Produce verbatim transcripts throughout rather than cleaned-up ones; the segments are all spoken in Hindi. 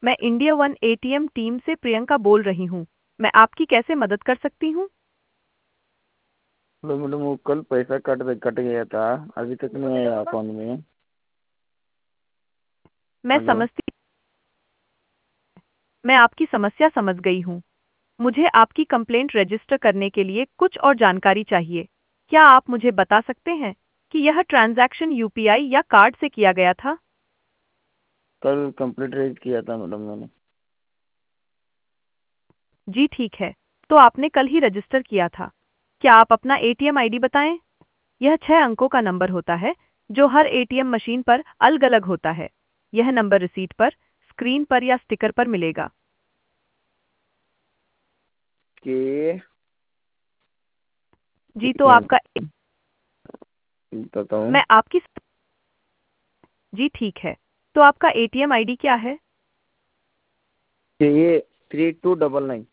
मैं इंडिया वन एटीएम टीम से प्रियंका बोल रही हूँ। मैं आपकी कैसे मदद कर सकती हूँ? हेलो मैडम, वो कल पैसा कट कट गया था, अभी तक नहीं आया अकाउंट में। मैं हेलो। समझती मैं आपकी समस्या समझ गई हूँ। मुझे आपकी कंप्लेंट रजिस्टर करने के लिए कुछ और जानकारी चाहिए। क्या आप मुझे बता सकते हैं कि यह ट्रांजैक्शन यूपीआई या कार्ड से किया गया था? कल कंप्लीट रेज किया था मैडम मैंने। जी ठीक है, तो आपने कल ही रजिस्टर किया था। क्या आप अपना एटीएम आईडी बताएं? यह छह अंकों का नंबर होता है जो हर एटीएम मशीन पर अलग-अलग होता है। यह नंबर रिसीट पर, स्क्रीन पर या स्टिकर पर मिलेगा। के जी तो एक आपका मिनट बताऊँ। मैं आपकी जी ठीक है, तो आपका एटीएम आईडी क्या है? के ये three two double nine.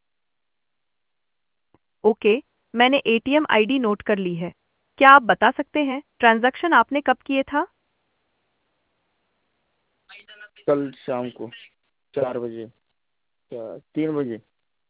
Okay, मैंने एटीएम आईडी नोट कर ली है। क्या आप बता सकते हैं ट्रांजैक्शन आपने कब किए था? कल शाम को चार बजे, क्या तीन बजे।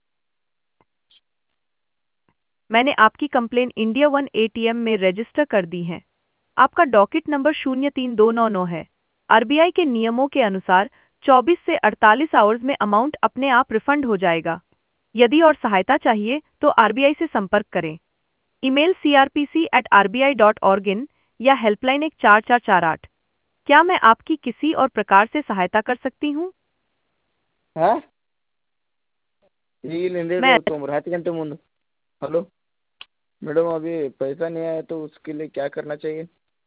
मैंने आपकी कंप्लेन इंडिया वन एटीएम में रजिस्टर कर दी है। आपका डॉकेट नंबर शून्य तीन दो नौ नौ है। आरबीआई के नियमों के अनुसार चौबीस से अड़तालीस आवर्स में अमाउंट अपने आप रिफंड हो जाएगा। यदि और सहायता चाहिए तो आरबीआई से संपर्क करें। Email C R P C at R B I dot org in या हेल्पलाइन एक चार चार चार आठ। क्या मैं आपकी किसी और प्रकार से सहायता कर सकती हूँ? हाँ, ಈಗ ನಿಂದೇದು मैं तुम हत्त गंटे मुंद। हेलो मैडम, अभी पैसा नहीं आया तो उसके लिए क्या करना चाहिए?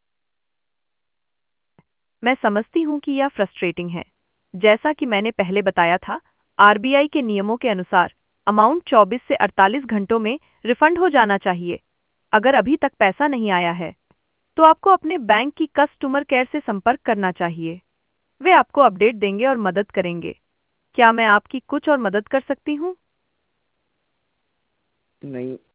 मैं समझती हूँ कि यह फ्रस्ट्रेटिंग है। जैसा कि मैंने पहले बताया था, आरबीआई के नियमों के अनुसार अमाउंट चौबीस से अड़तालीस घंटों में रिफंड हो जाना चाहिए। अगर अभी तक पैसा नहीं आया है, तो आपको अपने बैंक की कस्टमर केयर से संपर्क करना चाहिए। वे आपको अपडेट देंगे और मदद करेंगे। क्या मैं आपकी कुछ और मदद कर सकती हूँ? नहीं।